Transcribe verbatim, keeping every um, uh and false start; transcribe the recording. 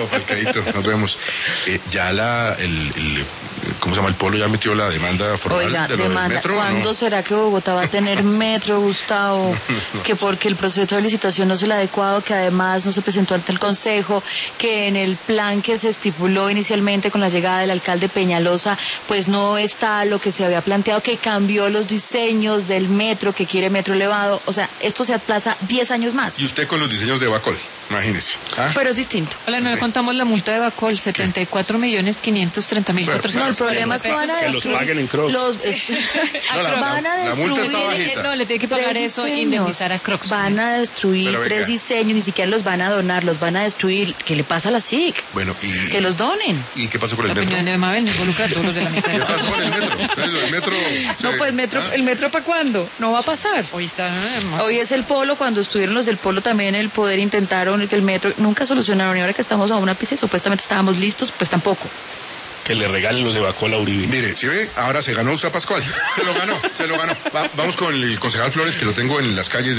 Chao, Falcadito, nos vemos. Eh, ya la, el, el, ¿cómo se llama? El Polo ya metió la demanda formal. Oiga, de lo demanda. del metro. ¿Cuándo ¿no? será que Bogotá va a tener metro, Gustavo? No, que porque el proceso de licitación no es el adecuado, que además no se presentó ante el Consejo, que en el plan que se estipuló inicialmente con la llegada del alcalde Peñalosa, pues no está lo que se había planteado, que cambió los diseños del metro, que quiere metro elevado. O sea, esto se aplaza diez años más. Y usted con los diseños de Bacol, imagínese. ¿Ah? Pero es distinto. Hola, no le contamos la multa de Bacol, setenta y cuatro millones quinientos treinta mil cuatrocientos. No, el problema es que van a que los destruir paguen en Crocs. Los, es, No, la- van a la- la multa está destruir- bajita. No, le tiene que pagar tres eso e diseños. indemnizar a Crocs. Van a destruir Pero venga. tres diseños, ni siquiera los van a donar, los van a destruir. ¿Qué le pasa a la S I C? Bueno, y... Que los donen. ¿Y qué pasó con La el metro? opinión de Mabel involucra a todos los de la mesa. ¿Qué pasó con el metro? Entonces, el metro... No, se- pues metro, ¿ah? ¿el metro para cuándo? No va a pasar. Hoy está... Hoy es el Polo, cuando estuvieron los del Polo también el poder intentaron que el metro nunca solucionaron, y ahora que estamos a una pista y supuestamente estábamos listos, pues tampoco. Que le regalen los de Bacol a Uribe. Mire, si ve, ahora se ganó usted a Pascual. Se lo ganó, se lo ganó. Va- vamos con el concejal Flores, que lo tengo en las calles.